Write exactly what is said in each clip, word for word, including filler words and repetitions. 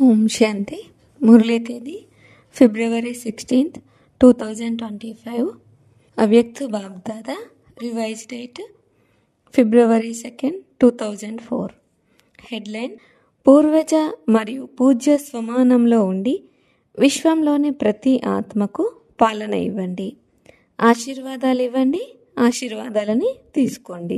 ఓం శాంతి. మురళీ తేదీ February sixteenth two thousand twenty five. Avyakt Bapdada. Revise date February second two thousand four. Headline: పూర్వజ మరియు పూజ్య స్వమానంలో ఉండి విశ్వంలోని ప్రతి ఆత్మకు పాలన ఇవ్వండి. ఆశీర్వాదాలు ఇవ్వండి, ఆశీర్వాదాలని తీసుకోండి.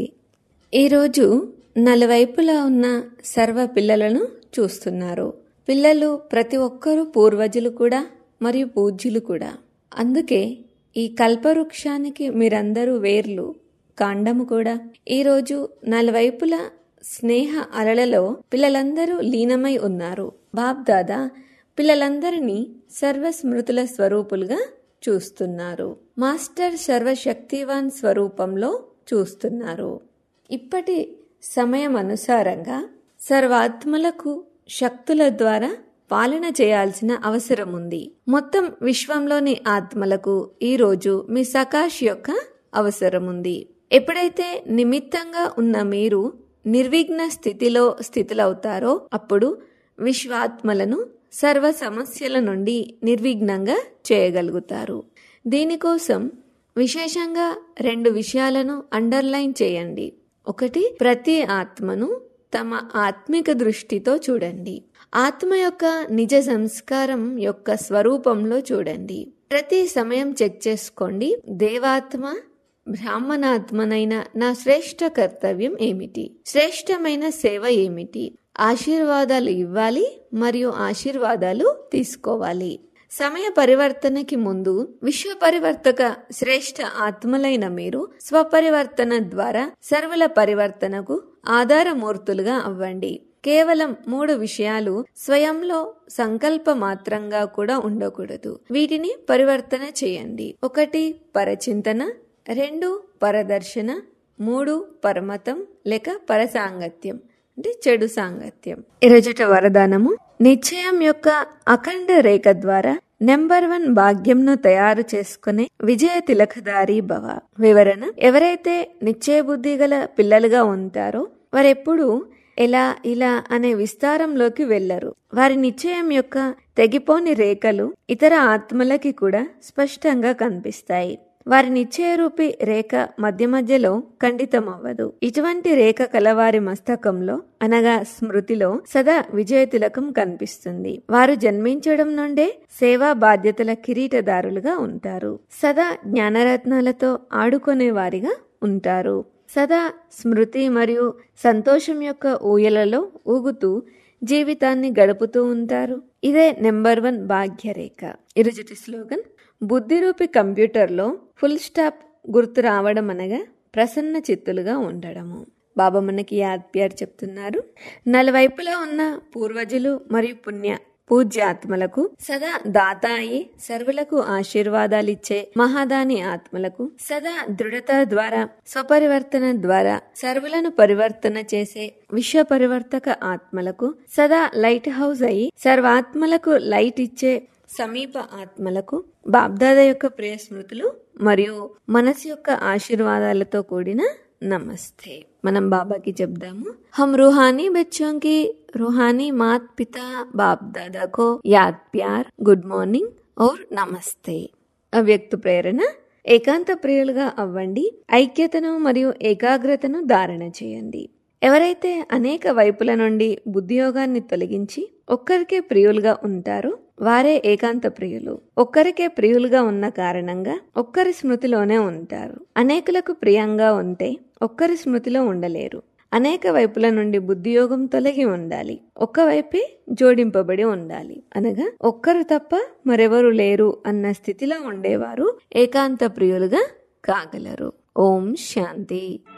ఈరోజు నలువైపులా ఉన్న సర్వ పిల్లలను చూస్తున్నారు. పిల్లలు ప్రతి ఒక్కరూ పూర్వజులు కూడా మరియు పూజ్యులు కూడా. అందుకే ఈ కల్పవృక్షానికి మీరందరూ వేర్లు, కాండము కూడా. ఈరోజు నలువైపులా స్నేహ అలలలో పిల్లలందరూ లీనమై ఉన్నారు. బాబ్దాదా పిల్లలందరినీ సర్వస్మృతుల స్వరూపులుగా చూస్తున్నారు. మాస్టర్ సర్వశక్తివాన్ స్వరూపంలో చూస్తున్నారు. ఇప్పటి సమయం అనుసారంగా సర్వాత్మలకు శక్తుల ద్వారా పాలన చేయాల్సిన అవసరం ఉంది. మొత్తం విశ్వంలోని ఆత్మలకు ఈరోజు మీ సకాష్ యొక్క అవసరం ఉంది. ఎప్పుడైతే నిమిత్తంగా ఉన్న మీరు నిర్విఘ్న స్థితిలో స్థితులవుతారో అప్పుడు విశ్వాత్మలను సర్వ సమస్యల నుండి నిర్విఘ్నంగా చేయగలుగుతారు. దీనికోసం విశేషంగా రెండు విషయాలను అండర్లైన్ చేయండి. ఒకటి, ప్రతి ఆత్మను తమ ఆత్మిక దృష్టితో చూడండి. ఆత్మ యొక్క నిజ సంస్కారం యొక్క స్వరూపంలో చూడండి. ప్రతి సమయం చెక్ చేసుకోండి, దేవాత్మ బ్రాహ్మణాత్మనైన నా శ్రేష్ఠ కర్తవ్యం ఏమిటి, శ్రేష్టమైన సేవ ఏమిటి. ఆశీర్వాదాలు ఇవ్వాలి మరియు ఆశీర్వాదాలు తీసుకోవాలి. సమయ పరివర్తనకి ముందు విశ్వ పరివర్తక శ్రేష్ఠ ఆత్మలైన మీరు స్వపరివర్తన ద్వారా సర్వుల పరివర్తనకు ఆధారమూర్తులుగా అవ్వండి. కేవలం మూడు విషయాలు స్వయంలో సంకల్ప మాత్రంగా కూడా ఉండకూడదు. వీటిని పరివర్తన చేయండి. ఒకటి, పరచింతన. రెండు, పరదర్శన. మూడు, పరమతం లేక పరసాంగత్యం అంటే చెడు సాంగత్యం. ఇరజట వరదానము: నిశ్చయం యొక్క అఖండ రేఖ ద్వారా నెంబర్ వన్ భాగ్యంను తయారు చేసుకునే విజయ తిలకధారి భవ. వివరణ: ఎవరైతే నిశ్చయ బుద్ధి గల పిల్లలుగా ఉంటారో వారెప్పుడు ఎలా ఇలా అనే విస్తారంలోకి వెళ్లరు. వారి నిశ్చయం యొక్క తెగిపోని రేఖలు ఇతర ఆత్మలకి కూడా స్పష్టంగా కనిపిస్తాయి. వారి నిశ్చయ రూపి రేఖ మధ్య మధ్యలో ఖండితమవ్వదు. ఇటువంటి రేఖ కలవారి మస్తకంలో అనగా స్మృతిలో సదా విజయ తిలకం కనిపిస్తుంది. వారు జన్మించడం నుండే సేవా బాధ్యతల కిరీటదారులుగా ఉంటారు. సదా జ్ఞానరత్నాలతో ఆడుకునే వారిగా ఉంటారు. సదా స్మృతి మరియు సంతోషం యొక్క ఊయలలో ఊగుతూ జీవితాన్ని గడుపుతూ ఉంటారు. ఇదే నెంబర్ వన్ భాగ్యరేఖ. ఇరుజటి స్లోగన్: బుద్ధిరూపి కంప్యూటర్లో ఫుల్ స్టాప్ గుర్తు రావడం అనగా ప్రసన్న చిత్తులుగా ఉండడము. బాబా మనకి యాద్ ప్యార్ చెప్తున్నారు. నలువైపులా ఉన్న పూర్వజులు మరియు పుణ్య పూజ్యాత్మలకు సదా దాతాయి సర్వులకు ఆశీర్వాదాలిచ్చే మహాదాని ఆత్మలకు సదా దృఢత ద్వారా స్వపరివర్తన ద్వారా సర్వులను పరివర్తన చేసే విశ్వ పరివర్తక ఆత్మలకు సదా లైట్ హౌస్ అయి సర్వాత్మలకు లైట్ ఇచ్చే సమీప ఆత్మలకు బాబ్దాదా యొక్క ప్రియ స్మృతులు మరియు మనసు యొక్క ఆశీర్వాదాలతో కూడిన నమస్తే. మనం బాబాకి చెప్దాము. హమ్ రూహానీ బచ్చోं की रूहानी मात पिता बाप दादा को याद प्यार, గుడ్ మార్నింగ్ और నమస్తే. అవ్యక్త ప్రేరణ: ఏకాంత ప్రియులుగా అవ్వండి. ఐక్యతను మరియు ఏకాగ్రతను ధారణ చేయండి. ఎవరైతే అనేక వైపుల నుండి బుద్ధియోగాన్ని తొలగించి ఒక్కరికే ప్రియులుగా ఉంటారో వారే ఏకాంత ప్రియులు. ఒక్కరికే ప్రియులుగా ఉన్న కారణంగా ఒక్కరి స్మృతిలోనే ఉంటారు. అనేకులకు ప్రియంగా ఉంటే ఒక్కరి స్మృతిలో ఉండలేరు. అనేక వైపుల నుండి బుద్ధియోగం తొలగి ఉండాలి. ఒక్కవైపే జోడింపబడి ఉండాలి. అనగా ఒక్కరు తప్ప మరెవరు లేరు అన్న స్థితిలో ఉండేవారు ఏకాంత ప్రియులుగా కాగలరు. ఓం శాంతి.